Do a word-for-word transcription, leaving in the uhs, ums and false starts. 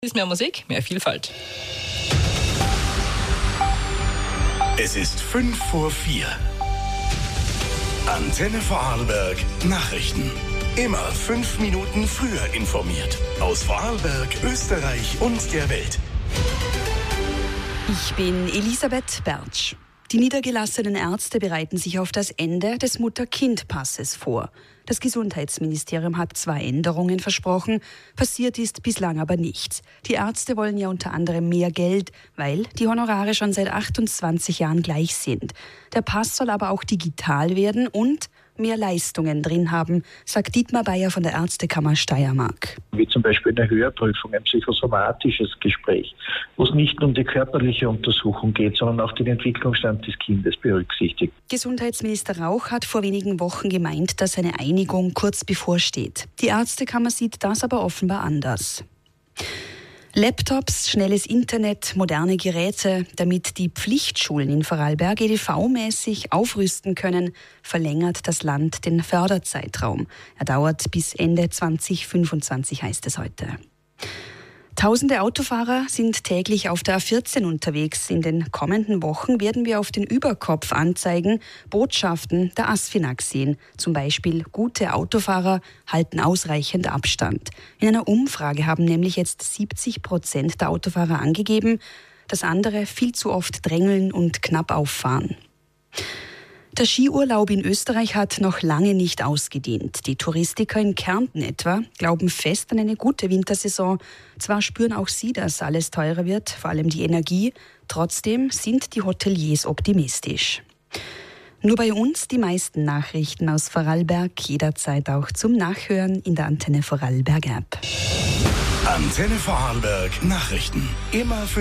Ist mehr Musik, mehr Vielfalt. Es ist fünf vor vier. Antenne Vorarlberg Nachrichten. Immer fünf Minuten früher informiert. Aus Vorarlberg, Österreich und der Welt. Ich bin Elisabeth Bertsch. Die niedergelassenen Ärzte bereiten sich auf das Ende des Mutter-Kind-Passes vor. Das Gesundheitsministerium hat zwei Änderungen versprochen. Passiert ist bislang aber nichts. Die Ärzte wollen ja unter anderem mehr Geld, weil die Honorare schon seit achtundzwanzig Jahren gleich sind. Der Pass soll aber auch digital werden und mehr Leistungen drin haben, sagt Dietmar Bayer von der Ärztekammer Steiermark. Wie zum Beispiel eine Hörprüfung, ein psychosomatisches Gespräch, wo es nicht nur um die körperliche Untersuchung geht, sondern auch den Entwicklungsstand des Kindes berücksichtigt. Gesundheitsminister Rauch hat vor wenigen Wochen gemeint, dass eine Einigung kurz bevorsteht. Die Ärztekammer sieht das aber offenbar anders. Laptops, schnelles Internet, moderne Geräte, damit die Pflichtschulen in Vorarlberg E D V-mäßig aufrüsten können, verlängert das Land den Förderzeitraum. Er dauert bis Ende zwanzig fünfundzwanzig, heißt es heute. Tausende Autofahrer sind täglich auf der A vierzehn unterwegs. In den kommenden Wochen werden wir auf den Überkopfanzeigen Botschaften der ASFINAG sehen. Zum Beispiel: gute Autofahrer halten ausreichend Abstand. In einer Umfrage haben nämlich jetzt siebzig Prozent der Autofahrer angegeben, dass andere viel zu oft drängeln und knapp auffahren. Der Skiurlaub in Österreich hat noch lange nicht ausgedient. Die Touristiker in Kärnten etwa glauben fest an eine gute Wintersaison. Zwar spüren auch sie, dass alles teurer wird, vor allem die Energie. Trotzdem sind die Hoteliers optimistisch. Nur bei uns die meisten Nachrichten aus Vorarlberg, jederzeit auch zum Nachhören in der Antenne Vorarlberg App. Antenne Vorarlberg Nachrichten. Immer für